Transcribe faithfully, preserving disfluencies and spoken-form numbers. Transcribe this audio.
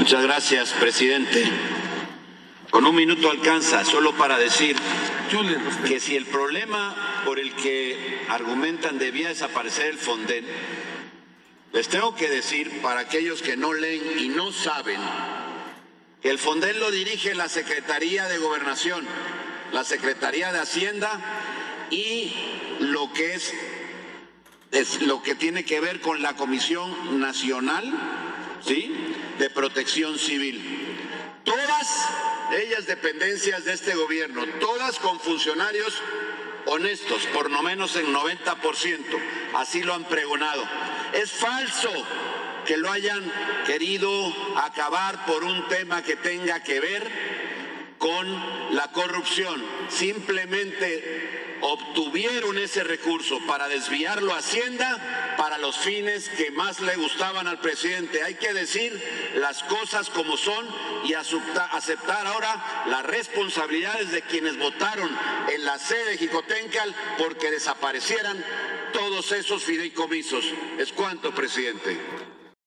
Muchas gracias, presidente. Con un minuto alcanza, solo para decir que si el problema por el que argumentan debía desaparecer el Fonden, les tengo que decir, para aquellos que no leen y no saben, que el Fonden lo dirige la Secretaría de Gobernación, la Secretaría de Hacienda y lo que es, es lo que tiene que ver con la Comisión Nacional, ¿sí?, de Protección Civil. Todas ellas dependencias de este gobierno, todas con funcionarios honestos, por lo menos en noventa por ciento, así lo han pregonado. Es falso que lo hayan querido acabar por un tema que tenga que ver con la corrupción. Simplemente obtuvieron ese recurso para desviarlo a Hacienda para los fines que más le gustaban al presidente. Hay que decir las cosas como son y aceptar ahora las responsabilidades de quienes votaron en la sede de Jicotencal porque desaparecieran todos esos fideicomisos. Es cuanto, presidente.